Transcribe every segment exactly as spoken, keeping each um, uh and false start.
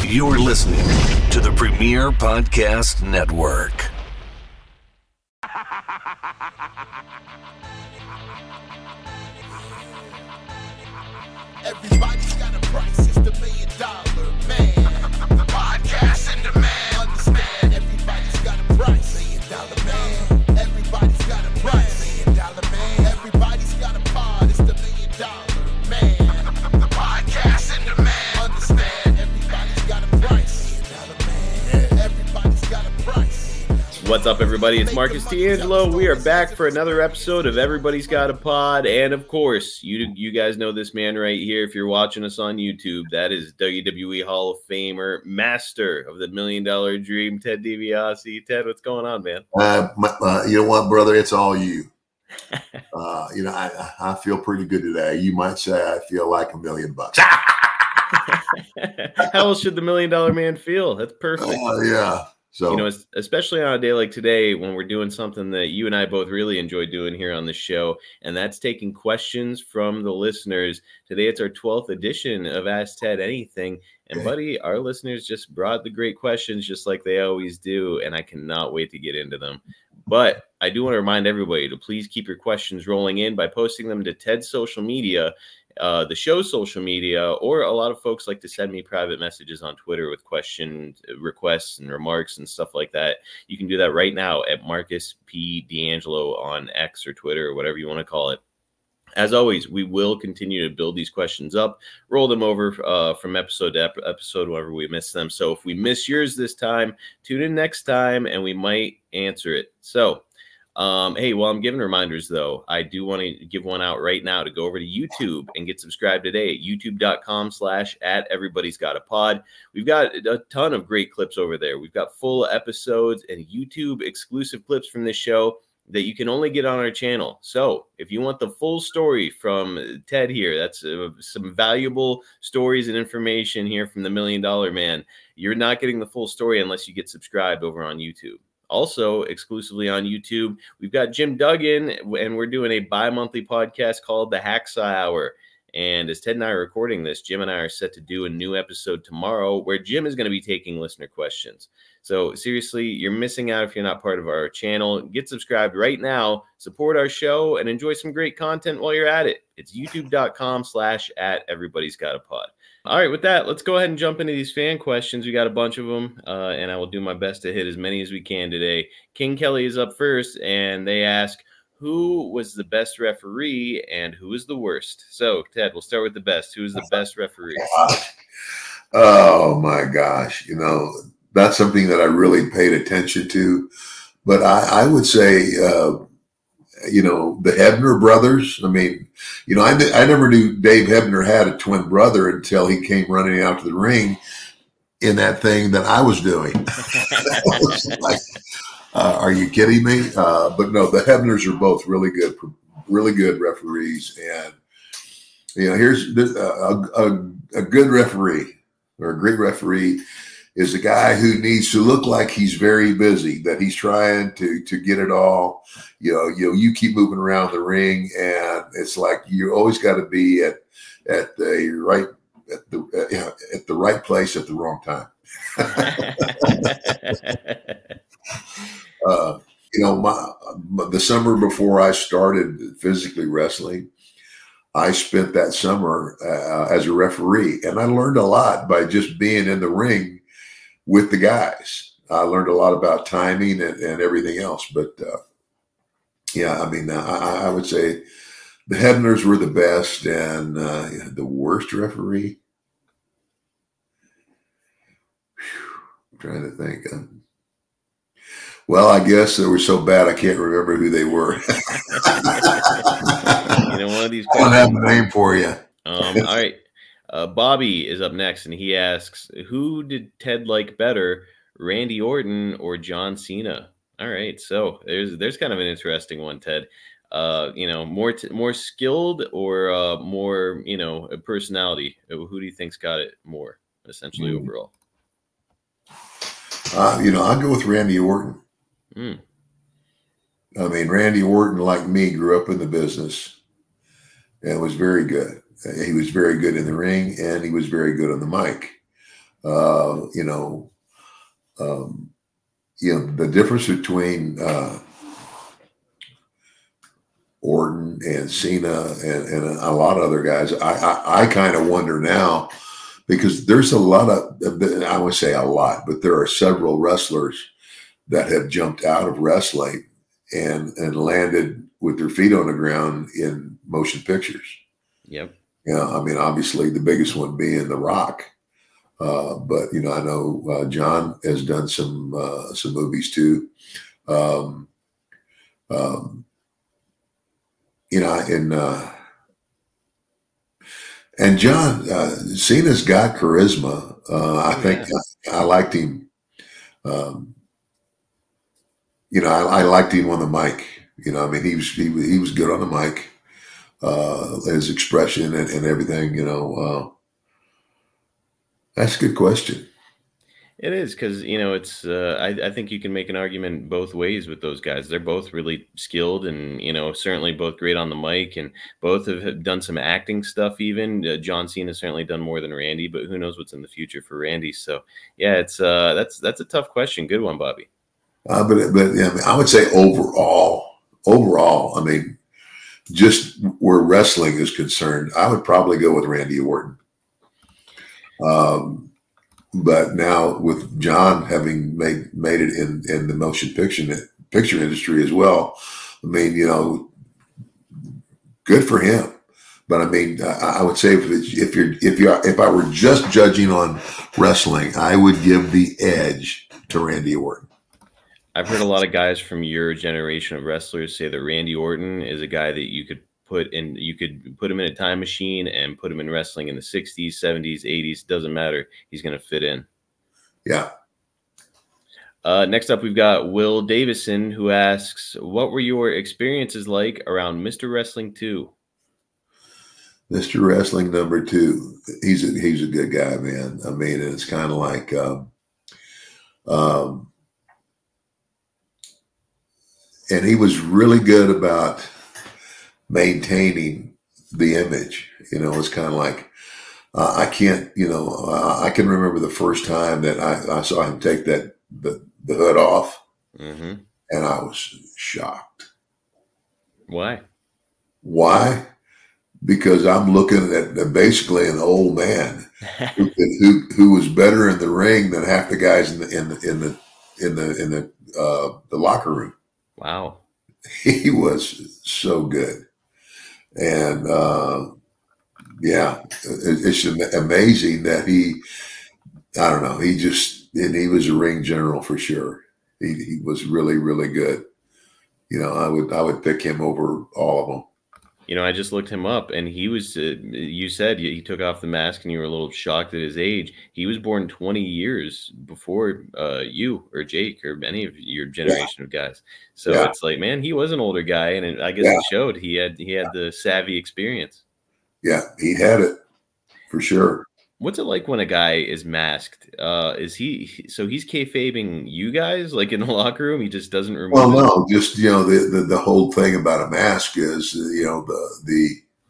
You're listening to the Premier Podcast Network. Everybody's got a price, it's the million dollar man. Podcast in demand. Understand, everybody's got a price. Million dollar man. Everybody's got a price. Million dollar man. Everybody's got a pod, it's the million dollar man. Podcast in demand. Understand, everybody's got a price. Million dollar man. Everybody's got a price. What's up, everybody? It's Marcus D'Angelo. We are back for another episode of Everybody's Got a Pod. And, of course, you you guys know this man right here. If you're watching us on YouTube, that is W W E Hall of Famer, master of the Million Dollar Dream, Ted DiBiase. Ted, what's going on, man? Uh, my, uh, you know what, brother? It's all you. uh, you know, I, I feel pretty good today. You might say I feel like a million bucks. How else should the Million Dollar Man feel? That's perfect. Uh, yeah. So, you know, especially on a day like today when we're doing something that you and I both really enjoy doing here on the show, and that's taking questions from the listeners. Today, it's our twelfth edition of Ask Ted Anything. And, okay. buddy, our listeners just brought the great questions just like they always do, and I cannot wait to get into them. But I do want to remind everybody to please keep your questions rolling in by posting them to Ted's social media, uh, the show's social media, or a lot of folks like to send me private messages on Twitter with question requests and remarks and stuff like that. You can do that right now at Marcus P. D'Angelo on X or Twitter or whatever you want to call it. As always, we will continue to build these questions up, roll them over uh, from episode to ep- episode whenever we miss them. So if we miss yours this time, tune in next time and we might answer it. So, um, hey, while I'm giving reminders, though, I do want to give one out right now to go over to YouTube and get subscribed today at youtube.com slash at everybody's got a pod. We've got a ton of great clips over there. We've got full episodes and YouTube exclusive clips from this show that you can only get on our channel. So if you want the full story from Ted here, that's uh, some valuable stories and information here from the Million Dollar Man. You're not getting the full story unless you get subscribed over on YouTube. Also, exclusively on YouTube, we've got Jim Duggan, and we're doing a bi-monthly podcast called The Hacksaw Hour. And as Ted and I are recording this, Jim and I are set to do a new episode tomorrow where Jim is going to be taking listener questions. So seriously, you're missing out if you're not part of our channel. Get subscribed right now, support our show, and enjoy some great content while you're at it. It's youtube.com slash at everybody's got a pod. All right, with that, let's go ahead and jump into these fan questions. We got a bunch of them, uh, and I will do my best to hit as many as we can today. King Kelly is up first, and they ask, who was the best referee and who is the worst? So, Ted, we'll start with the best. Who is the best referee? oh, my gosh. You know, that's something that I really paid attention to. But I, I would say, uh, you know, the Hebner brothers. I mean, you know, I, I never knew Dave Hebner had a twin brother until he came running out to the ring in that thing that I was doing. I was like, uh, are you kidding me? Uh, but no, the Hebners are both really good, really good referees. And, you know, here's a, a, a good referee or a great referee is a guy who needs to look like he's very busy, that he's trying to to get it all. You know, you know, you keep moving around the ring, and it's like you always got to be at at the right at the uh, at the right place at the wrong time. uh, you know, my, the summer before I started physically wrestling, I spent that summer uh, as a referee, and I learned a lot by just being in the ring with the guys. I learned a lot about timing and, and everything else. But, uh, yeah, I mean, I, I would say the Hebners were the best, and uh, the worst referee. Whew, I'm trying to think. Uh, well, I guess they were so bad I can't remember who they were. You know, one of these I don't have a name for you. Um, all right. Uh, Bobby is up next, and he asks, who did Ted like better, Randy Orton or John Cena? All right, so there's there's kind of an interesting one, Ted. Uh, you know, more t- more skilled or uh, more, you know, personality? Who do you think's got it more, essentially, mm. overall? Uh, you know, I'd go with Randy Orton. Mm. I mean, Randy Orton, like me, grew up in the business and was very good. He was very good in the ring, and he was very good on the mic. Uh, you know, um, you know, the difference between uh, Orton and Cena and, and a lot of other guys, I, I, I kind of wonder now, because there's a lot of, I would say a lot, but there are several wrestlers that have jumped out of wrestling and and landed with their feet on the ground in motion pictures. Yep. You know, I mean, obviously the biggest one being The Rock. Uh, but, you know, I know uh, John has done some uh, some movies too. Um, um, you know, and uh, and John uh, Cena's got charisma. Uh, I Oh, think yeah. I, I liked him. Um, you know, I, I liked him on the mic. You know, I mean, he was he was, he was good on the mic. Uh, his expression and, and everything. You know, uh, that's a good question. It is because you know it's. Uh, I, I think you can make an argument both ways with those guys. They're both really skilled, and you know certainly both great on the mic, and both have have done some acting stuff. Even uh, John Cena certainly done more than Randy, but who knows what's in the future for Randy? So yeah, it's uh, that's that's a tough question. Good one, Bobby. Uh, but but yeah, I, mean, I would say overall, overall, I mean, just where wrestling is concerned, I would probably go with Randy Orton. Um, but now with John having made made it in, in the motion picture picture industry as well, I mean, you know, good for him. But I mean, I, I would say if it's, if you're if you if I were just judging on wrestling, I would give the edge to Randy Orton. I've heard a lot of guys from your generation of wrestlers say that Randy Orton is a guy that you could put in, you could put him in a time machine and put him in wrestling in the sixties, seventies, eighties, doesn't matter. He's going to fit in. Yeah. Uh, next up, we've got Will Davison, who asks, what were your experiences like around Mister Wrestling two? Mister Wrestling number two. He's a, he's a good guy, man. I mean, it's kind of like, um, um, and he was really good about maintaining the image. You know, it's kind of like, uh, I can't, you know, uh, I can remember the first time that I, I saw him take that, the, the hood off, Mm-hmm. and I was shocked. Why? Why? Because I'm looking at basically an old man who, who, who was better in the ring than half the guys in the, in the, in the, in the, in the, uh, the locker room. Wow. He was so good. And, uh, yeah, it, it's amazing that he, I don't know, he just, and he was a ring general for sure. He, he was really, really good. You know, I would, I would pick him over all of them. You know, I just looked him up, and he was, uh, you said he took off the mask and you were a little shocked at his age. He was born twenty years before uh, you or Jake or any of your generation yeah. of guys. So yeah. it's like, man, he was an older guy, and it, I guess yeah. it showed. He had he had the savvy experience. Yeah, he had it for sure. What's it like when a guy is masked? Uh, is he, so he's kayfabing you guys like in the locker room? He just doesn't remove Well, it? no, just, you know, the, the, the whole thing about a mask is, you know, the, the,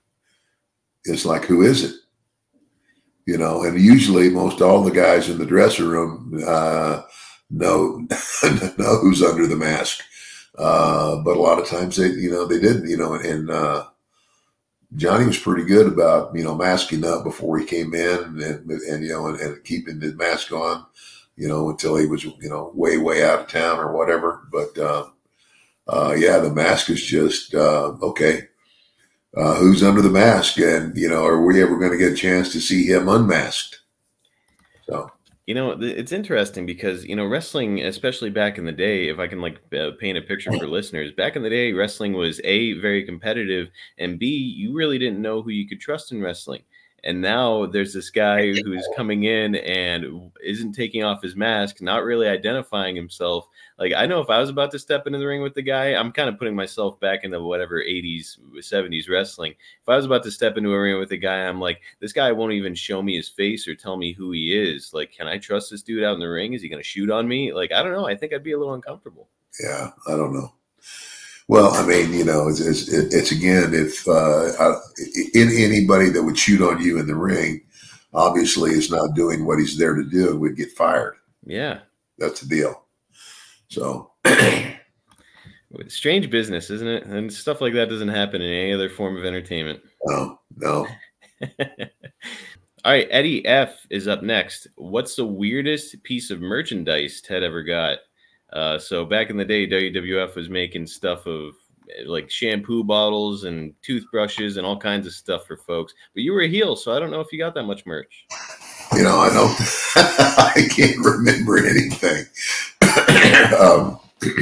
it's like, who is it? You know, and usually most all the guys in the dressing room uh, know, know who's under the mask. Uh, but a lot of times they, you know, they didn't, you know, and, uh, Johnny was pretty good about, you know, masking up before he came in and, and, and you know, and, and keeping the mask on, you know, until he was, you know, way, way out of town or whatever. But, uh, uh, yeah, the mask is just, uh, okay, uh, who's under the mask? And, you know, are we ever going to get a chance to see him unmasked? So. You know, it's interesting because, you know, wrestling, especially back in the day, if I can like uh, paint a picture for listeners, back in the day, wrestling was A, very competitive, and B, you really didn't know who you could trust in wrestling. And now there's this guy who's coming in and isn't taking off his mask, not really identifying himself. Like, I know if I was about to step into the ring with the guy, I'm kind of putting myself back into whatever eighties, seventies wrestling. If I was about to step into a ring with a guy, I'm like, this guy won't even show me his face or tell me who he is. Like, can I trust this dude out in the ring? Is he going to shoot on me? Like, I don't know. I think I'd be a little uncomfortable. Yeah, I don't know. Well, I mean, you know, it's, it's, it's again, if uh, in anybody that would shoot on you in the ring, obviously is not doing what he's there to do and would get fired. Yeah. That's the deal. So strange business, isn't it? And stuff like that doesn't happen in any other form of entertainment. no, no. All right, Eddie F is up next. What's the weirdest piece of merchandise Ted ever got? Uh, so back in the day, W W F was making stuff of like shampoo bottles and toothbrushes and all kinds of stuff for folks. But you were a heel, so I don't know if you got that much merch. You know, I don't. I can't remember anything. um,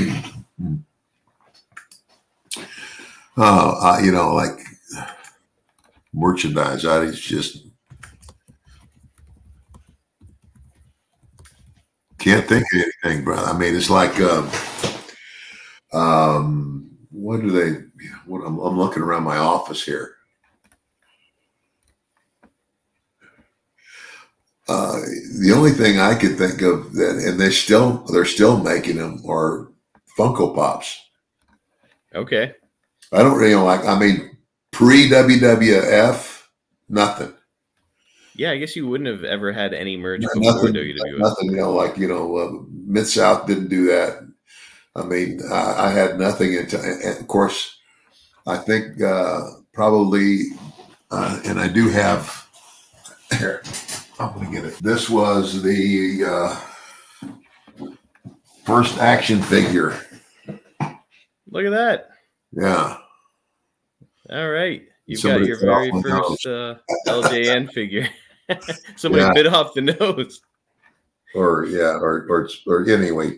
oh, uh, you know, like merchandise. I just can't think of anything, brother. I mean, it's like, um, um, what do they? What I'm, I'm looking around my office here. Uh, the only thing I could think of that, and they still they're still making them, are Funko Pops. Okay. I don't really know, like. I mean, pre W W F, nothing. Yeah, I guess you wouldn't have ever had any merch No, before nothing, W W F. nothing. You know, like you know, uh, Mid South didn't do that. I mean, I, I had nothing until, and of course, I think uh, probably, uh, and I do have here. I'm going to get it. This was the uh, first action figure. Look at that. Yeah. All right. You've Somebody got your cut off very my first uh, L J N figure. Somebody Yeah. bit off the nose. Or, yeah, or, or, or anyway,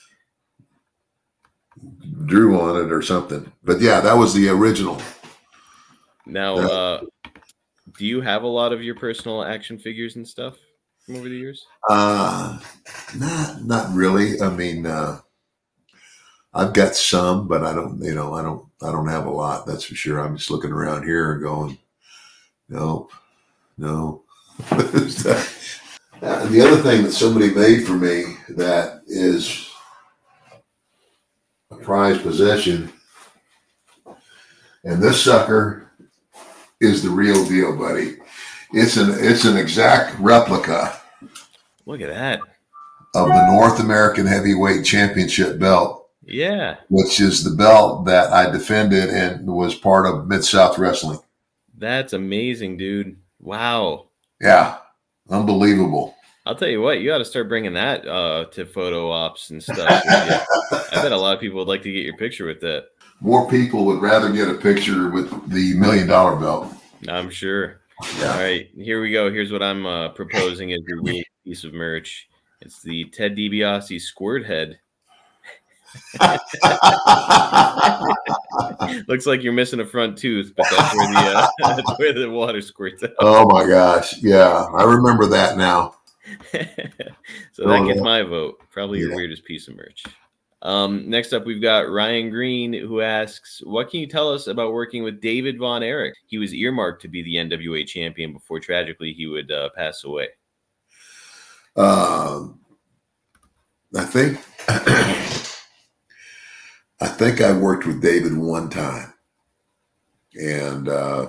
drew on it or something. But yeah, that was the original. Now, Yeah. uh, do you have a lot of your personal action figures and stuff from over the years? Uh, not, not really. I mean, uh, I've got some, but I don't, you know, I don't, I don't have a lot. That's for sure. I'm just looking around here and going, nope, no. Uh, the other thing that somebody made for me that is a prized possession, and this sucker is the real deal, buddy. It's an it's an exact replica Look at that. of the North American Heavyweight Championship belt, Yeah. which is the belt that I defended and was part of Mid-South Wrestling. That's amazing, dude. Wow. Yeah, unbelievable. I'll tell you what, you got to start bringing that uh, to photo ops and stuff. I bet a lot of people would like to get your picture with that. More people would rather get a picture with the million dollar belt. I'm sure. Yeah. All right, here we go. Here's what I'm uh, proposing as your weird piece of merch. It's the Ted DiBiase squirt head. Looks like you're missing a front tooth, but that's where the uh, that's where the water squirts out. Oh my gosh. Yeah, I remember that now. So that Oh, gets yeah. my vote. Probably your Yeah. weirdest piece of merch. Um, next up, we've got Ryan Green, who asks, what can you tell us about working with David Von Erich? He was earmarked to be the N W A champion before, tragically, he would uh, pass away. Um, I think I think I worked with David one time, and uh,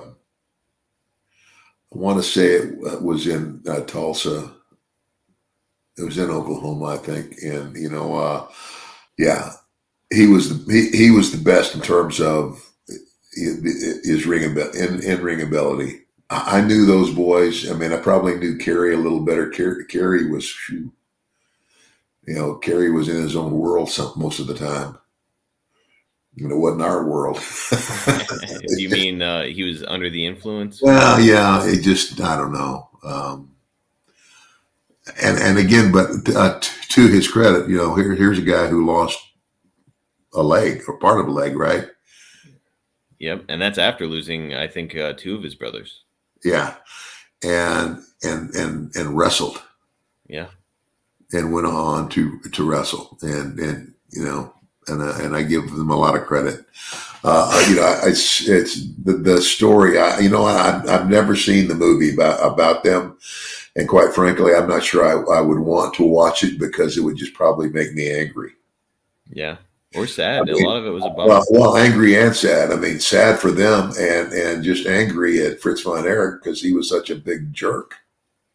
I want to say it was in uh, Tulsa. It was in Oklahoma, I think, and you know, uh, yeah, he was the he, he was the best in terms of his ring in, in ring ability. I knew those boys. I mean, I probably knew Kerry a little better. Kerry, Kerry was, you know, Kerry was in his own world some, most of the time. You know, it wasn't our world. Do you mean uh, he was under the influence? Well, yeah, it just, I don't know. Um, and and again, but uh, t- to his credit, you know, here here's a guy who lost a leg or part of a leg, right? Yep, and that's after losing, I think, uh, two of his brothers. Yeah, and and and and wrestled. Yeah, and went on to to wrestle, and and you know, and uh, and I give them a lot of credit. Uh, you know, it's it's the, the story. I, you know, I, I've never seen the movie about about them, and quite frankly, I'm not sure I, I would want to watch it because it would just probably make me angry. yeah, or sad. I mean, a lot of it was a bummer. Well, well, angry and sad. I mean, sad for them, and and just angry at Fritz von Erich because he was such a big jerk.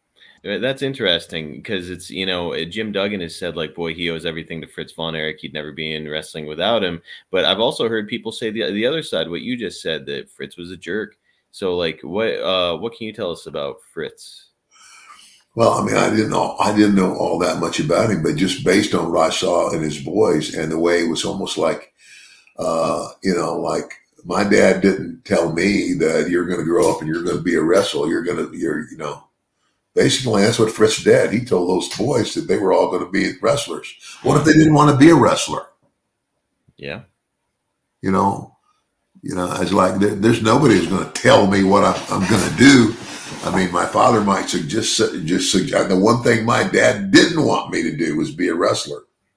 Uh, That's interesting because it's, you know, uh, Jim Duggan has said, like, boy, he owes everything to Fritz von Erich. He'd never be in wrestling without him. But I've also heard people say the the other side, what you just said, that Fritz was a jerk. So, like, what uh, what can you tell us about Fritz? Well, I mean, I didn't know I didn't know all that much about him, but just based on what I saw in his boys and the way it was almost like, uh, you know, like my dad didn't tell me that you're going to grow up and you're going to be a wrestler. You're going to, you're, you know, basically that's what Fritz did. He told those boys that they were all going to be wrestlers. What if they didn't want to be a wrestler? Yeah. You know, you know, I was like, there, there's nobody who's going to tell me what I'm, I'm going to do. I mean, my father might suggest, just suggest, the one thing my dad didn't want me to do was be a wrestler.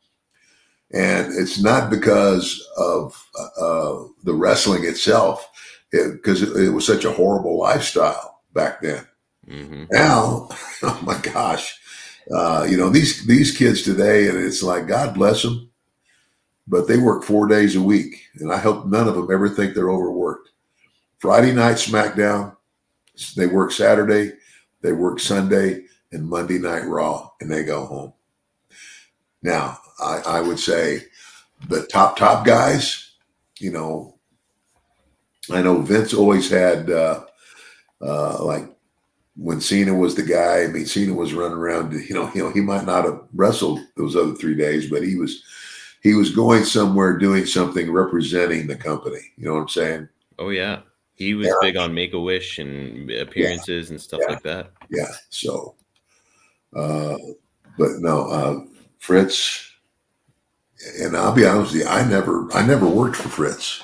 And it's not because of uh, the wrestling itself, because it, it, it was such a horrible lifestyle back then. Mm-hmm. Now, oh my gosh, uh, you know, these, these kids today, and it's like, God bless them, but they work four days a week. And I hope none of them ever think they're overworked. Friday night SmackDown, they work Saturday, they work Sunday, and Monday Night Raw, and they go home. Now, I, I would say the top, top guys, you know, I know Vince always had, uh, uh, like when Cena was the guy, I mean, Cena was running around, you know, you know, he might not have wrestled those other three days, but he was, he was going somewhere doing something representing the company. You know what I'm saying? Oh, yeah. He was yeah. big on Make-A-Wish and appearances yeah. and stuff yeah. like that. Yeah. So, uh, but no, uh, Fritz, and I'll be honest with you, I never, I never worked for Fritz,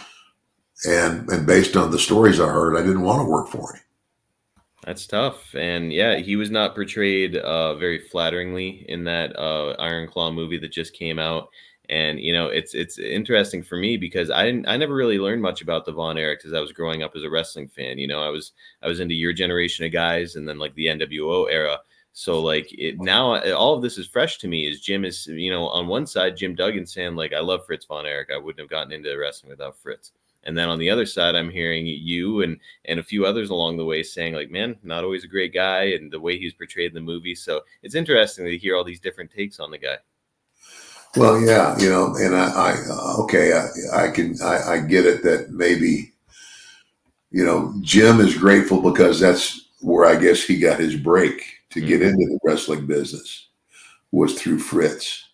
and and based on the stories I heard, I didn't want to work for him. That's tough, and yeah, he was not portrayed uh, very flatteringly in that uh, Iron Claw movie that just came out. And you know, it's it's interesting for me because I didn't, I never really learned much about the Von Erichs as I was growing up as a wrestling fan. You know, I was I was into your generation of guys, and then like the N W O era. So like it now, all of this is fresh to me. Is Jim is you know on one side, Jim Duggan saying like I love Fritz Von Erich. I wouldn't have gotten into wrestling without Fritz. And then on the other side, I'm hearing you and and a few others along the way saying like, man, not always a great guy, and the way he's portrayed in the movie. So it's interesting to hear all these different takes on the guy. Well, yeah, you know, and I, I okay, I, I can, I, I get it that maybe, you know, Jim is grateful because that's where I guess he got his break to mm-hmm. get into the wrestling business was through Fritz.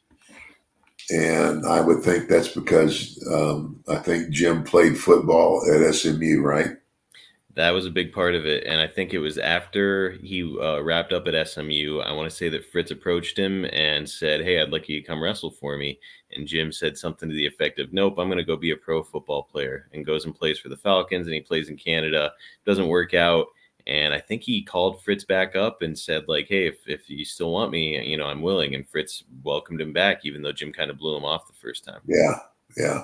And I would think that's because um, I think Jim played football at S M U, right? That was a big part of it. And I think it was after he uh, wrapped up at S M U, I want to say that Fritz approached him and said, hey, I'd like you to come wrestle for me. And Jim said something to the effect of, nope, I'm going to go be a pro football player, and goes and plays for the Falcons, and he plays in Canada. Doesn't work out. And I think he called Fritz back up and said, like, hey, if, if you still want me, you know, I'm willing. And Fritz welcomed him back, even though Jim kind of blew him off the first time. Yeah, yeah.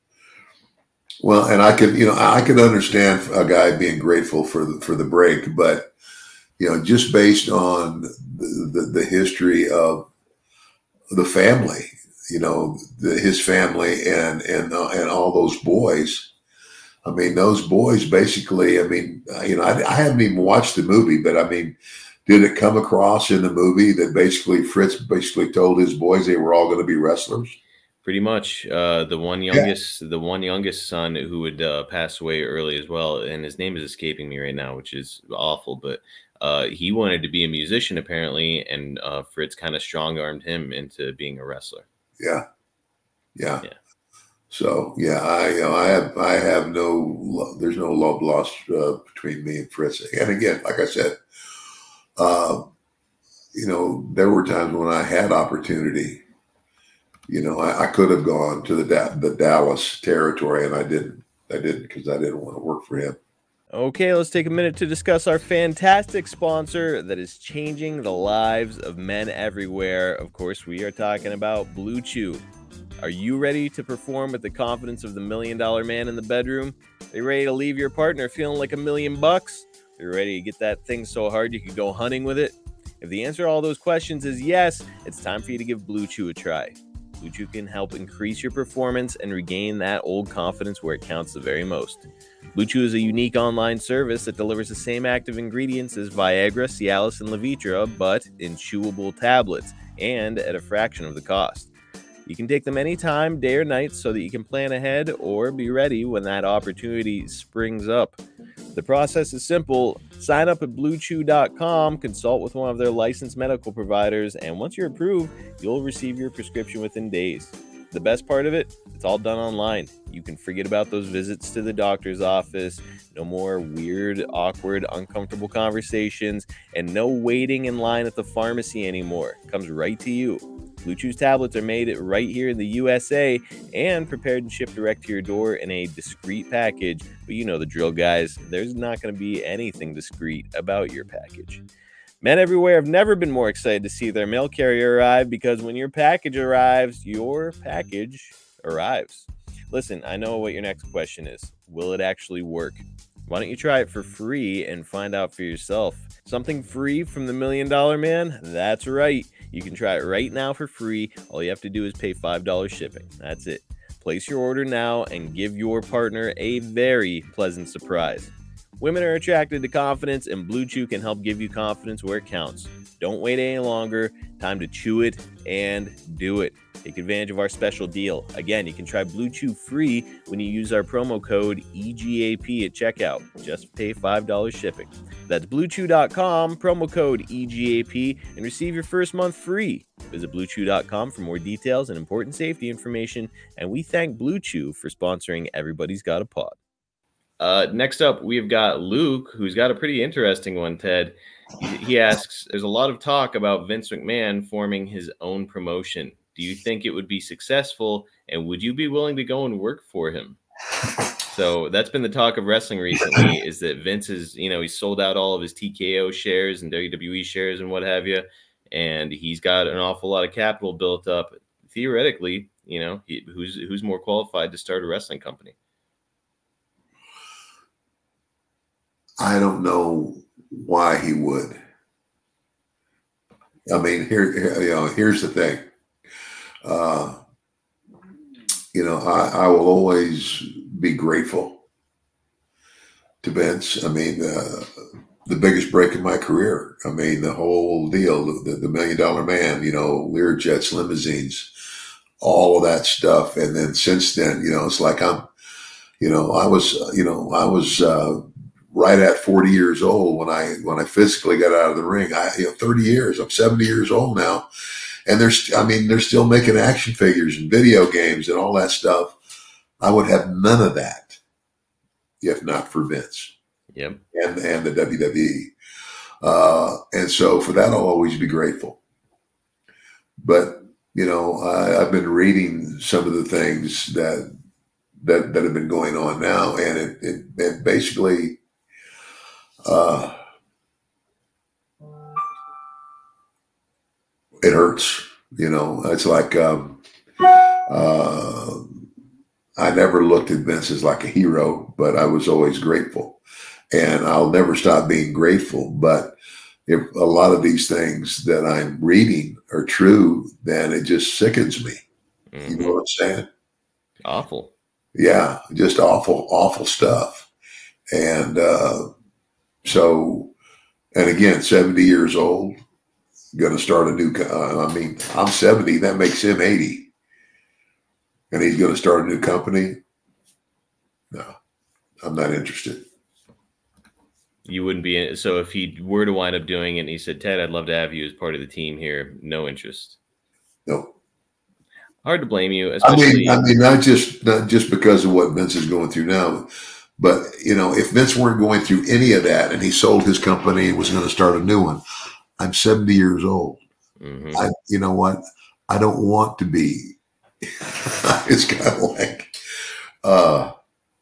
Well, and I could, you know, I could understand a guy being grateful for the, for the break, but, you know, just based on the, the, the history of the family, you know, the, his family and, and, uh, and all those boys, I mean, those boys basically, I mean, you know, I, I haven't even watched the movie, but I mean, did it come across in the movie that basically Fritz basically told his boys they were all going to be wrestlers? Pretty much. Uh, the one youngest, yeah. the one youngest son who would uh, pass away early as well, and his name is escaping me right now, which is awful. But uh, he wanted to be a musician apparently, and uh, Fritz kind of strong-armed him into being a wrestler. Yeah, yeah. yeah. So yeah, I you know, I have I have no there's no love lost uh, between me and Fritz. And again, like I said, uh, you know, there were times when I had opportunity. You know, I, I could have gone to the da- the Dallas territory, and I didn't. I didn't because I didn't want to work for him. Okay, let's take a minute to discuss our fantastic sponsor that is changing the lives of men everywhere. Of course, we are talking about Blue Chew. Are you ready to perform with the confidence of the million dollar man in the bedroom? Are you ready to leave your partner feeling like a million bucks? Are you ready to get that thing so hard you could go hunting with it? If the answer to all those questions is yes, it's time for you to give Blue Chew a try. Blue Chew can help increase your performance and regain that old confidence where it counts the very most. Blue Chew is a unique online service that delivers the same active ingredients as Viagra, Cialis, and Levitra, but in chewable tablets and at a fraction of the cost. You can take them anytime, day or night, so that you can plan ahead or be ready when that opportunity springs up. The process is simple. Sign up at blue chew dot com, consult with one of their licensed medical providers, and once you're approved, you'll receive your prescription within days. The best part of it, it's all done online. You can forget about those visits to the doctor's office, no more weird, awkward, uncomfortable conversations, and no waiting in line at the pharmacy anymore. It comes right to you. Blue Chew's tablets are made right here in the U S A and prepared and shipped direct to your door in a discreet package. But you know the drill, guys. There's not going to be anything discreet about your package. Men everywhere have never been more excited to see their mail carrier arrive, because when your package arrives, your package arrives. Listen, I know what your next question is. Will it actually work? Why don't you try it for free and find out for yourself? Something free from the Million Dollar Man? That's right. You can try it right now for free. All you have to do is pay five dollars shipping. That's it. Place your order now and give your partner a very pleasant surprise. Women are attracted to confidence, and Blue Chew can help give you confidence where it counts. Don't wait any longer. Time to chew it and do it. Take advantage of our special deal. Again, you can try Blue Chew free when you use our promo code E G A P at checkout. Just pay five dollars shipping. That's blue chew dot com, promo code E G A P, and receive your first month free. Visit blue chew dot com for more details and important safety information, and we thank Blue Chew for sponsoring Everybody's Got a Pod. Uh, next up, we've got Luke, who's got a pretty interesting one, Ted. He, he asks, there's a lot of talk about Vince McMahon forming his own promotion. Do you think it would be successful, and would you be willing to go and work for him? So that's been the talk of wrestling recently, is that Vince is, you know, he's sold out all of his T K O shares and W W E shares and what have you, and he's got an awful lot of capital built up. Theoretically, you know, he, who's who's more qualified to start a wrestling company? I don't know why he would. I mean, here, here you know, here's the thing. Uh, you know, I, I will always be grateful to Vince. I mean, uh, the biggest break in my career. I mean, the whole deal, the, the Million Dollar Man, you know, Learjets, limousines, all of that stuff. And then since then, you know, it's like I'm, you know, I was, you know, I was uh, right at forty years old when I when I physically got out of the ring. I, you know, thirty years. I'm seventy years old now. And there's, I mean, they're still making action figures and video games and all that stuff. I would have none of that if not for Vince. Yep. And and the W W E. Uh, and so for that, I'll always be grateful. But, you know, I, I've been reading some of the things that that that have been going on now, and it, it, it basically uh, it hurts. You know, it's like um, uh, I never looked at Vince as like a hero, but I was always grateful, and I'll never stop being grateful. But if a lot of these things that I'm reading are true, then it just sickens me. Mm-hmm. You know what I'm saying? Awful. Yeah, just awful, awful stuff. And uh, so, and again, seventy years old, going to start a new, uh, I mean, I'm seventy, that makes him eighty. And he's going to start a new company? No, I'm not interested. You wouldn't be in, so if he were to wind up doing it and he said, Ted, I'd love to have you as part of the team here, no interest. No. Hard to blame you. Especially, I mean, I mean, not just not just because of what Vince is going through now, but you know, if Vince weren't going through any of that and he sold his company and was going to start a new one, I'm seventy years old. Mm-hmm. I, you know what? I don't want to be. It's kind of like uh,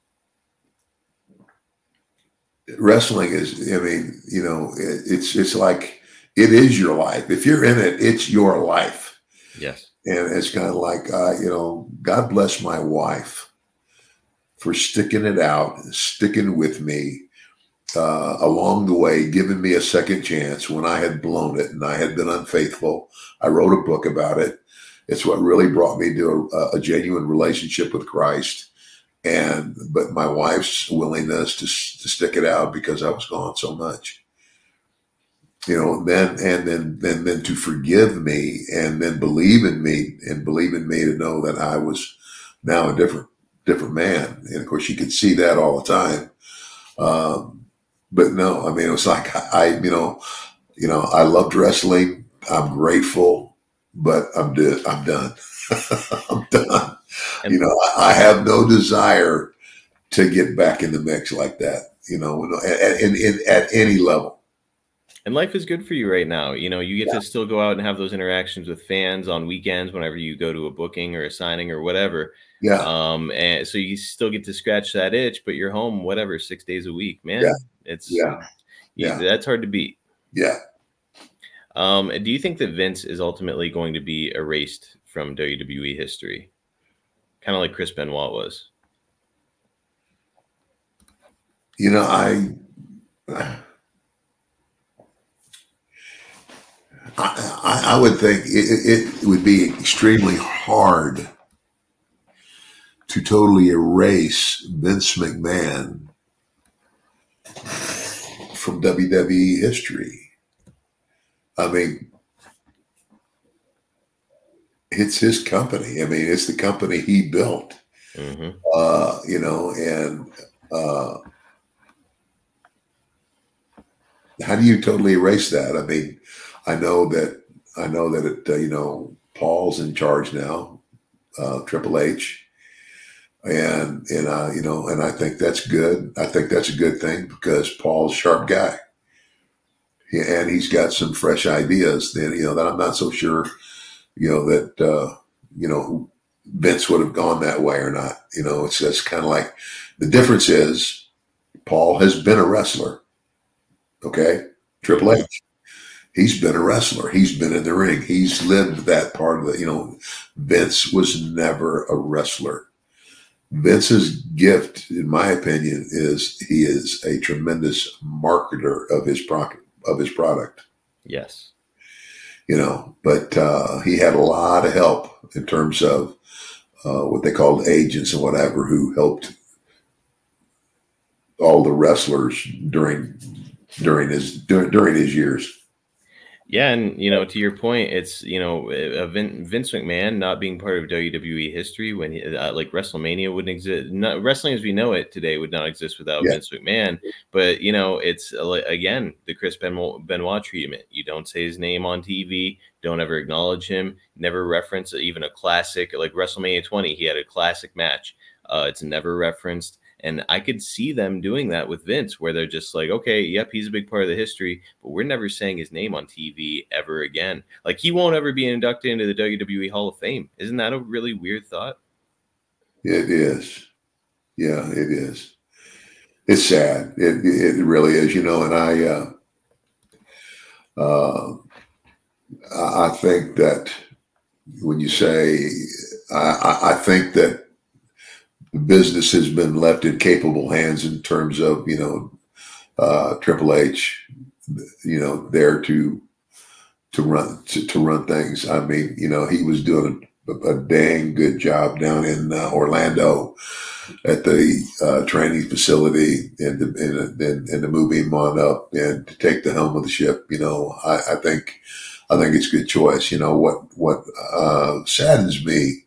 wrestling is. I mean, you know, it, it's it's like it is your life. If you're in it, it's your life. Yes. And it's kind of like, uh, you know, God bless my wife for sticking it out, sticking with me uh, along the way, giving me a second chance when I had blown it and I had been unfaithful. I wrote a book about it. It's what really brought me to a, a genuine relationship with Christ. And but my wife's willingness to to stick it out because I was gone so much, you know. Then and then then then to forgive me and then believe in me and believe in me to know that I was now a different different man. And of course, she could see that all the time. Um, but no, I mean, it was like I, you know, you know, I loved wrestling. I'm grateful, but I'm done. I'm done. I'm done. And, you know, I, I have no desire to get back in the mix like that. You know, at, at, at, at any level. And life is good for you right now. You know, you get Yeah. to still go out and have those interactions with fans on weekends whenever you go to a booking or a signing or whatever. Yeah. Um, and so you still get to scratch that itch, but you're home, whatever, six days a week, man. Yeah. It's Yeah. you, Yeah. that's hard to beat. Yeah. Um, do you think that Vince is ultimately going to be erased from W W E history? Kind of like Chris Benoit was. You know, I, I, I would think it, it would be extremely hard to totally erase Vince McMahon from W W E history. I mean, it's his company. I mean, it's the company he built. Mm-hmm. Uh, you know, and uh, how do you totally erase that? I mean, I know that I know that it, uh, you know, Paul's in charge now, uh, Triple H, and and uh, you know, and I think that's good. I think that's a good thing because Paul's a sharp guy, he, and he's got some fresh ideas. Then you know that I'm not so sure, you know, that uh, you know Vince would have gone that way or not. You know, it's just kind of like the difference is Paul has been a wrestler. Okay, Triple H. He's been a wrestler. He's been in the ring. He's lived that part of the, you know, Vince was never a wrestler. Vince's gift, in my opinion, is he is a tremendous marketer of his product, of his product. Yes. You know, but uh, he had a lot of help in terms of uh, what they called agents and whatever who helped all the wrestlers during during his during, during his years. Yeah, and you know, to your point, it's you know, uh, Vin, Vince McMahon not being part of W W E history when he, uh, like WrestleMania wouldn't exist. Not, wrestling as we know it today would not exist without Yeah. Vince McMahon. But you know, it's uh, like, again the Chris Benoit, Benoit treatment. You don't say his name on T V. Don't ever acknowledge him. Never reference even a classic like WrestleMania twenty. He had a classic match. Uh, it's never referenced. And I could see them doing that with Vince, where they're just like, okay, yep, he's a big part of the history, but we're never saying his name on T V ever again. Like, he won't ever be inducted into the W W E Hall of Fame. Isn't that a really weird thought? It is. Yeah, it is. It's sad. It it really is, you know, and I uh, uh, I think that when you say, I, I think that the business has been left in capable hands in terms of, you know, uh, Triple H, you know, there to to run to, to run things. I mean, you know, he was doing a, a dang good job down in uh, Orlando at the uh, training facility and the, and, and, and to move him on up and to take the helm of the ship. You know, I, I think I think it's a good choice. You know, what what uh, saddens me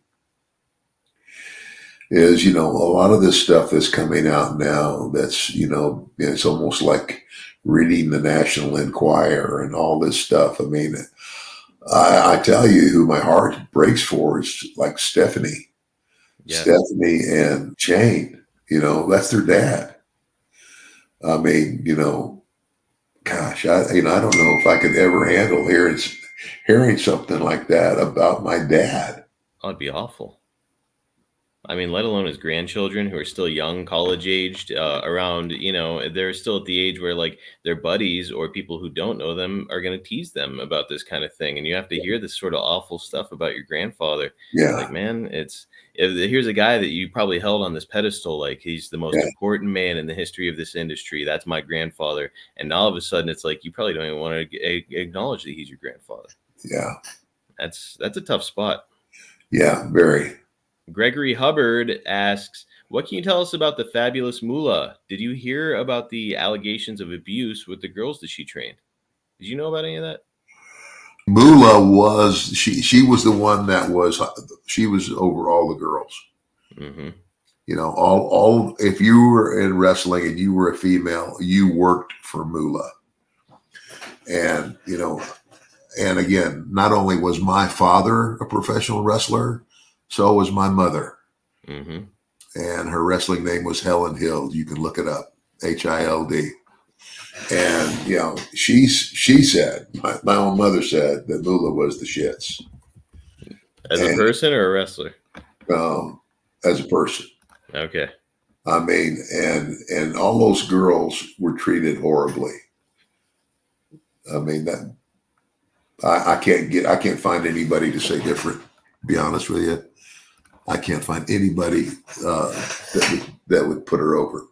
is, you know, a lot of this stuff that's coming out now that's, you know, it's almost like reading the National Enquirer and all this stuff. I mean, I, I tell you who my heart breaks for is like Stephanie, Yes. Stephanie and Shane, you know, that's their dad. I mean, you know, gosh, I, you know, I don't know if I could ever handle hearing, hearing something like that about my dad. Oh, it'd be awful. I mean, let alone his grandchildren who are still young, college aged, uh, around, you know, they're still at the age where like their buddies or people who don't know them are going to tease them about this kind of thing. And you have to hear this sort of awful stuff about your grandfather. Yeah. Like, man, it's, if, here's a guy that you probably held on this pedestal. Like, he's the most Yeah. important man in the history of this industry. That's my grandfather. And all of a sudden it's like, you probably don't even want to a- acknowledge that he's your grandfather. Yeah. That's, that's a tough spot. Yeah, very. Gregory Hubbard asks, what can you tell us about the fabulous Moolah? Did you hear about the allegations of abuse with the girls that she trained? Did you know about any of that? Moolah was she she was the one that was she was over all the girls. Mm-hmm. You know, all all if you were in wrestling and you were a female, you worked for Moolah. And you know, and again, not only was my father a professional wrestler, so was my mother. Mm-hmm. And her wrestling name was Helen Hild. You can look it up, H I L D. And, you know, she, she said, my, my own mother said that Moolah was the shits. As and, a person or a wrestler? Um, as a person. Okay. I mean, and and all those girls were treated horribly. I mean, that I, I can't get, I can't find anybody to say different, to be honest with you. I can't find anybody uh, that would, that would put her over.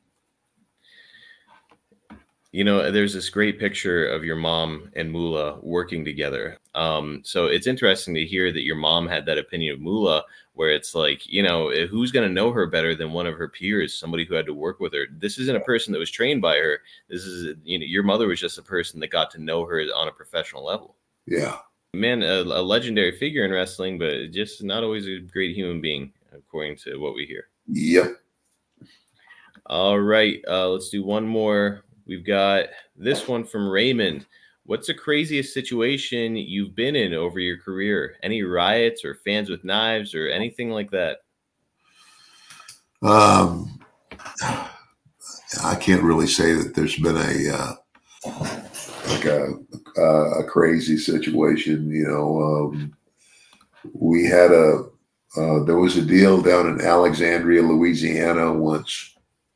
You know, there's this great picture of your mom and Moolah working together. Um, so it's interesting to hear that your mom had that opinion of Moolah, where it's like, you know, who's going to know her better than one of her peers, somebody who had to work with her? This isn't a person that was trained by her. This is, you know, your mother was just a person that got to know her on a professional level. Yeah. Man, a, a legendary figure in wrestling, but just not always a great human being, according to what we hear. Yep. All right. Uh, let's do one more. We've got this one from Raymond. What's the craziest situation you've been in over your career? Any riots or fans with knives or anything like that? Um, I can't really say that there's been a uh, like a, a crazy situation. You know, um, we had a uh, there was a deal down in Alexandria, Louisiana once.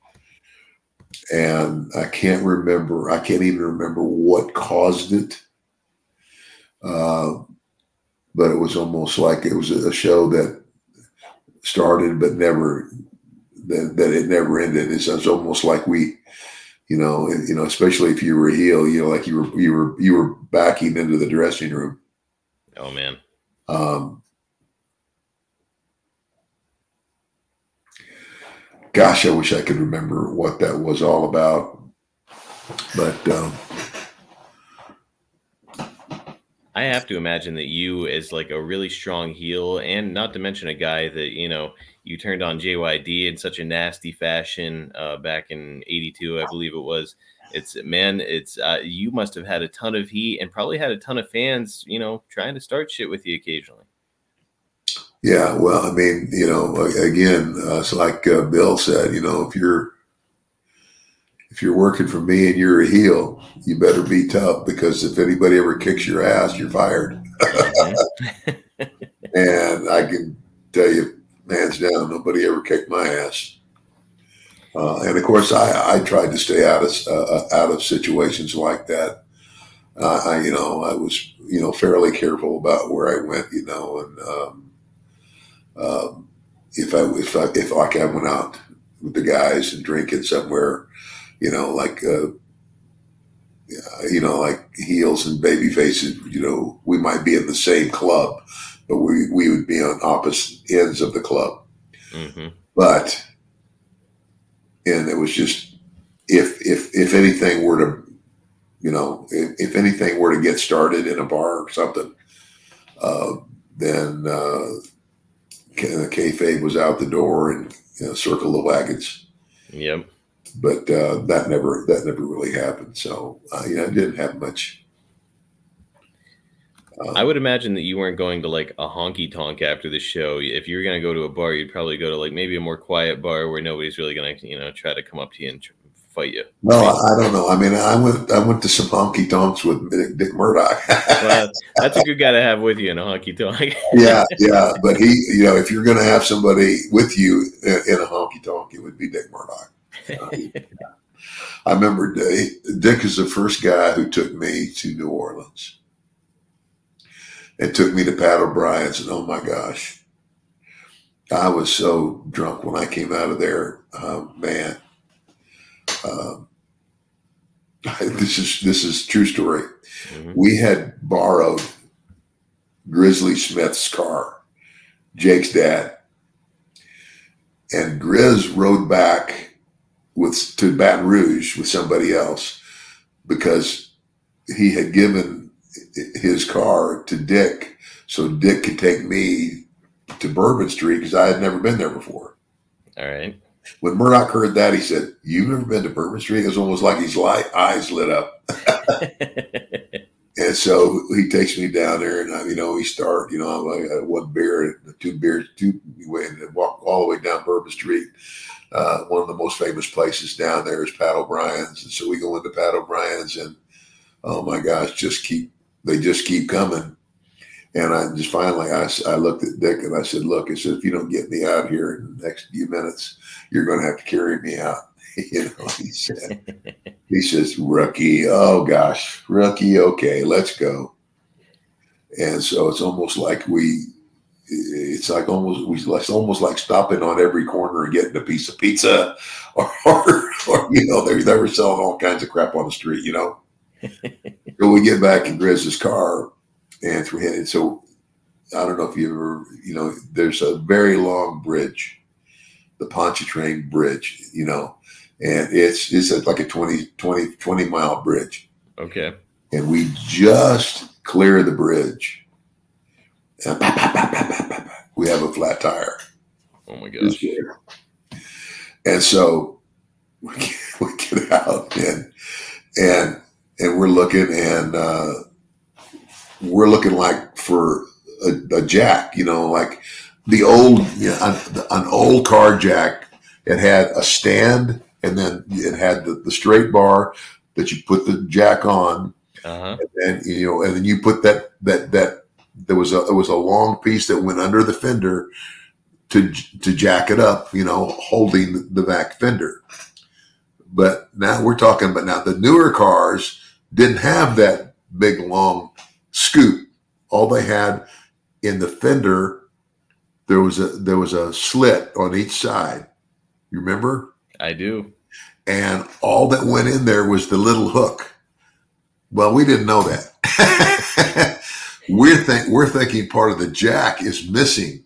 And I can't remember, I can't even remember what caused it. Uh, but it was almost like it was a show that started but never, that, that it never ended. It's, it's almost like we, you know, you know, especially if you were a heel, you know, like you were, you were, you were backing into the dressing room. Oh, man. Um, Gosh, I wish I could remember what that was all about. But um, I have to imagine that you, as like a really strong heel, and not to mention a guy that, you know, you turned on J Y D in such a nasty fashion uh, back in eighty-two, I believe it was. It's man, it's uh, you must have had a ton of heat and probably had a ton of fans, you know, trying to start shit with you occasionally. Yeah, well, I mean, you know, again, uh, it's like uh, Bill said, you know, if you're if you're working for me and you're a heel, you better be tough, because if anybody ever kicks your ass, you're fired. Mm-hmm. And I can tell you, hands down, nobody ever kicked my ass. Uh, and of course, I, I tried to stay out of uh, out of situations like that. Uh, I, you know, I was, you know, fairly careful about where I went, you know, and. Um, Um, if I if I if like I went out with the guys and drinking somewhere, you know, like uh, you know, like heels and baby faces, you know, we might be in the same club, but we we would be on opposite ends of the club. Mm-hmm. But and it was just if if if anything were to, you know, if, if anything were to get started in a bar or something, uh, then. Uh, The kayfabe was out the door, and you know, circle the wagons. Yep. But uh, that never that never really happened. So uh, you know, I didn't have much. Uh, I would imagine that you weren't going to like a honky tonk after the show. If you were going to go to a bar, you'd probably go to like maybe a more quiet bar where nobody's really going to, you know, try to come up to you and fight you. No, I don't know. I mean, I went I went to some honky tonks with Dick, Dick Murdoch. Well, that's a good guy to have with you in a honky tonk. yeah, yeah. But he, you know, if you're going to have somebody with you in, in a honky tonk, it would be Dick Murdoch. Uh, yeah. I remember Dick is the first guy who took me to New Orleans and took me to Pat O'Brien's, and oh my gosh, I was so drunk when I came out of there, uh, man. Um, this is this is true story. Mm-hmm. We had borrowed Grizzly Smith's car Jake's dad. And Grizz rode back with to Baton Rouge with somebody else because he had given his car to Dick so Dick could take me to Bourbon Street because I had never been there before. All right. When Murdoch heard that, he said, "You've never been to Bourbon Street?" It was almost like his light, eyes lit up. And so he takes me down there, and I, you know, we start, you know, I'm like uh, one beer, two beers, two, we went and walk all the way down Bourbon Street. Uh, one of the most famous places down there is Pat O'Brien's, and so we go into Pat O'Brien's, and oh my gosh, just keep they just keep coming. And I just finally, I, I looked at Dick and I said, "Look," I said, "if you don't get me out here in the next few minutes, you're going to have to carry me out." You know, he said, he says, "Rookie, oh gosh, rookie, okay, let's go." And so it's almost like we, it's like almost, we, it's almost like stopping on every corner and getting a piece of pizza, or, or, or you know, they they were selling all kinds of crap on the street, you know. So we get back in Grizz's car, and we're headed. So I don't know if you ever, you know, there's a very long bridge, the Pontchartrain Bridge, you know. And it's it's like a twenty, twenty, twenty mile bridge. Okay. And we just clear the bridge. And bah, bah, bah, bah, bah, bah, bah, we have a flat tire. Oh my gosh. And so we get, we get out and and and we're looking and uh, we're looking like for a, a jack, you know, like the old, you know, an, an old car jack. It had a stand. And then it had the, the straight bar that you put the jack on, uh-huh. and then, you know, and then you put that that that there was a it was a long piece that went under the fender to to jack it up, you know, holding the back fender. But now we're talking about now the newer cars didn't have that big long scoop. All they had in the fender, there was a there was a slit on each side. You remember? I do. And all that went in there was the little hook. Well, we didn't know that. we're think we're thinking part of the jack is missing.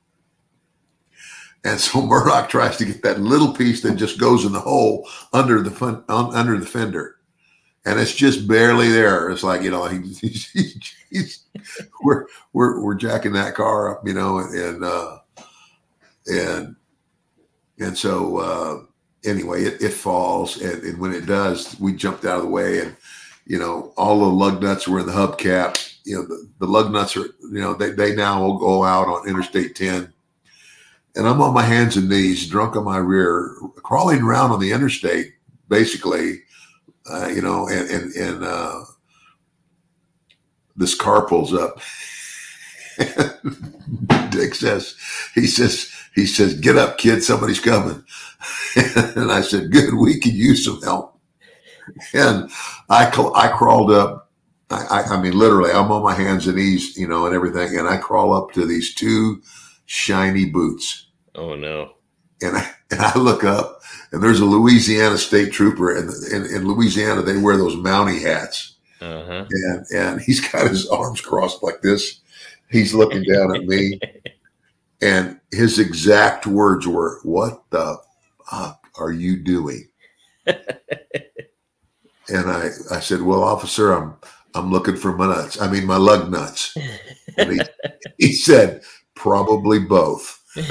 And so Murdoch tries to get that little piece that just goes in the hole under the fun, un, under the fender. And it's just barely there. It's like, you know, he, he's, he's, he's, we're we're we're jacking that car up, you know, and uh, and and so uh, anyway, it, it falls, and, and when it does, we jumped out of the way, and you know, all the lug nuts were in the hubcap. You know, the, the lug nuts are, you know, they they now will go out on Interstate ten, and I'm on my hands and knees, drunk on my rear, crawling around on the interstate, basically. Uh, you know, and and and uh, this car pulls up. Dick says, he says, he says, "Get up, kid, somebody's coming." And I said, "Good, we could use some help." And I I crawled up. I, I mean, literally, I'm on my hands and knees, you know, and everything, and I crawl up to these two shiny boots. Oh no! And I, and I look up, and there's a Louisiana state trooper, and in, in Louisiana they wear those Mountie hats, uh-huh. and and he's got his arms crossed like this. He's looking down at me, and his exact words were, "What the fuck are you doing?" And I I said, "Well, officer, I'm I'm looking for my nuts. I mean, my lug nuts." And he he said, "Probably both." He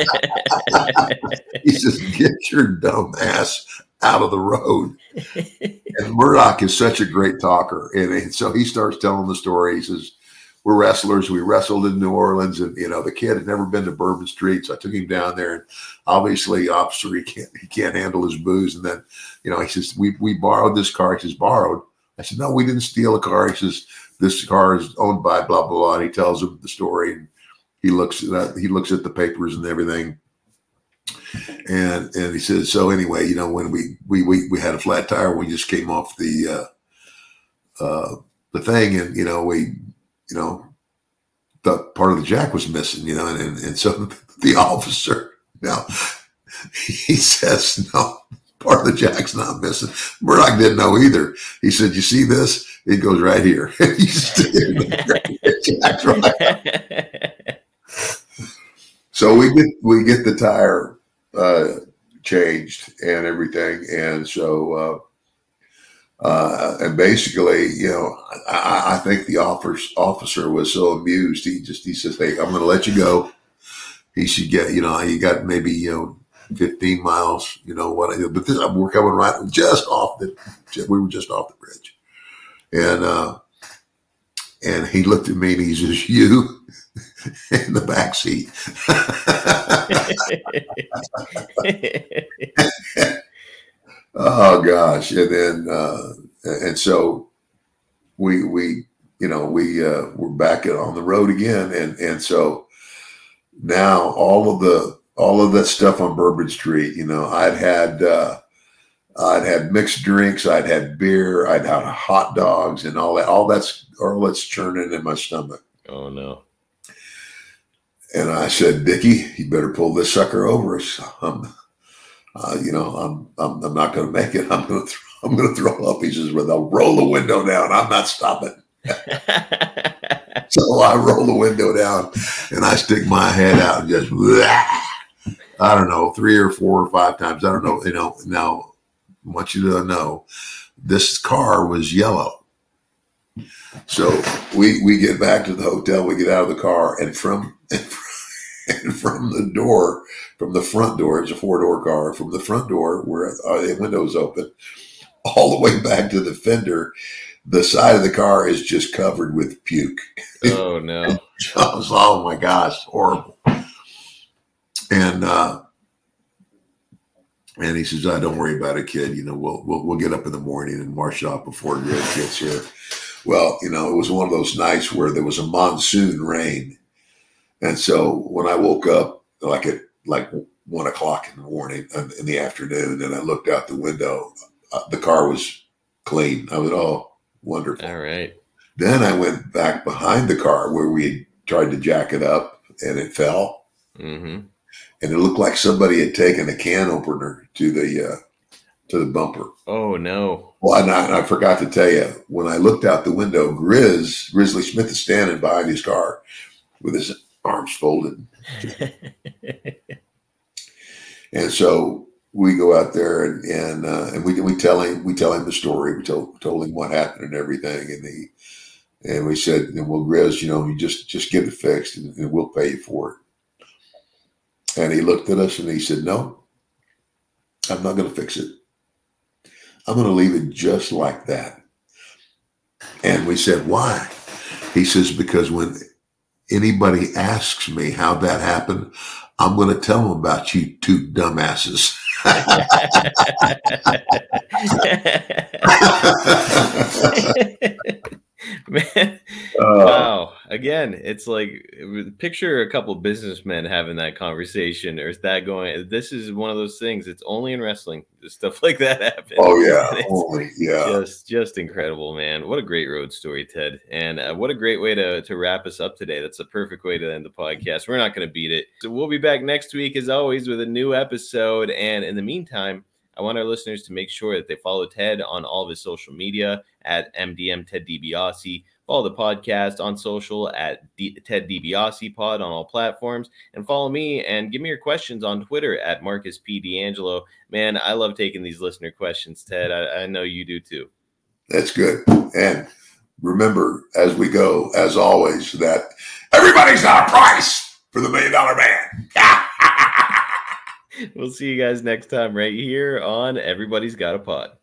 says, "Get your dumb ass out of the road." And Murdoch is such a great talker. And, and so he starts telling the story. He says, "We're wrestlers. We wrestled in New Orleans, and, you know, the kid had never been to Bourbon Street. So I took him down there, and obviously, officer, he can't, he can't handle his booze. And then, you know, he says, we, we borrowed this car." He says, "Borrowed?" I said, "No, we didn't steal a car." He says, "This car is owned by blah, blah, blah." And he tells him the story. And He looks at he looks at the papers and everything, and and he says, "So anyway, you know, when we we we, we had a flat tire, we just came off the uh, uh, the thing, and you know, we you know, the part of the jack was missing, you know, and and, and so the officer now he says, "No, part of the jack's not missing." Murdoch didn't know either. He said, "You see this? It goes right here." He's the jack's right. So we get we get the tire uh, changed and everything, and so uh, uh, and basically, you know, I, I think the officer officer was so amused. He just he says, "Hey, I'm going to let you go." He should get, you know, you got maybe you know fifteen miles, you know what? But this we're coming right just off the, we were just off the bridge, and uh, and he looked at me and he says, "You." In the back seat. Oh gosh. And then, uh, and so we, we, you know, we, uh, we're back on the road again. And, and so now all of the, all of that stuff on Bourbon Street, you know, I'd had, uh, I'd had mixed drinks. I'd had beer. I'd had hot dogs and all that, all that's, all that's churning in my stomach. Oh no. And I said, Dickie, you better pull this sucker over us. Um, uh, you know, I'm, I'm, I'm not going to make it. I'm going to, I'm going to throw up. He says, well, they'll roll the window down. I'm not stopping. So I roll the window down and I stick my head out and just, I don't know, three or four or five times. I don't know. You know, now I want you to know this car was yellow. So we, we get back to the hotel, we get out of the car, and from, and from the door, from the front door, it's a four door car, from the front door where the window is open, all the way back to the fender, the side of the car is just covered with puke. Oh no. Was, oh my gosh, horrible. And, uh, and he says, oh, don't worry about it, kid. You know, we'll, we'll, we'll get up in the morning and wash it off before Grizz gets here. Well, you know, it was one of those nights where there was a monsoon rain. And so when I woke up like at like one o'clock in the morning, in the afternoon, and I looked out the window, uh, the car was clean. I was, oh, wonderful. All right. Then I went back behind the car where we tried to jack it up and it fell. Mm-hmm. And it looked like somebody had taken a can opener to the, uh, to the bumper. Oh no. Well, and I, and I forgot to tell you, when I looked out the window, Grizz, Grizzly Smith is standing behind his car with his arms folded. And so we go out there and and, uh, and we we tell him we tell him the story. We told told him what happened and everything, and he and we said, well, Grizz, you know, you just just get it fixed and, and we'll pay you for it. And he looked at us and he said, no, I'm not going to fix it. I'm going to leave it just like that. And we said, why? He says, because when anybody asks me how that happened, I'm going to tell them about you two dumbasses. Man, uh, wow. Again, it's like picture a couple businessmen having that conversation, or is that going, this is one of those things, it's only in wrestling, stuff like that happens. Oh yeah. Only, yeah. Just, just incredible, man. What a great road story, Ted. And uh, what a great way to, to wrap us up today. That's a perfect way to end the podcast. We're not going to beat it. So we'll be back next week as always with a new episode. And in the meantime, I want our listeners to make sure that they follow Ted on all of his social media at M D M Ted DiBiase. Follow the podcast on social at D- Ted DiBiase Pod on all platforms. And follow me and give me your questions on Twitter at Marcus P. D'Angelo. Man, I love taking these listener questions, Ted. I, I know you do too. That's good. And remember, as we go, as always, that everybody's got a price for the Million Dollar Man. We'll see you guys next time right here on Everybody's Got a Pod.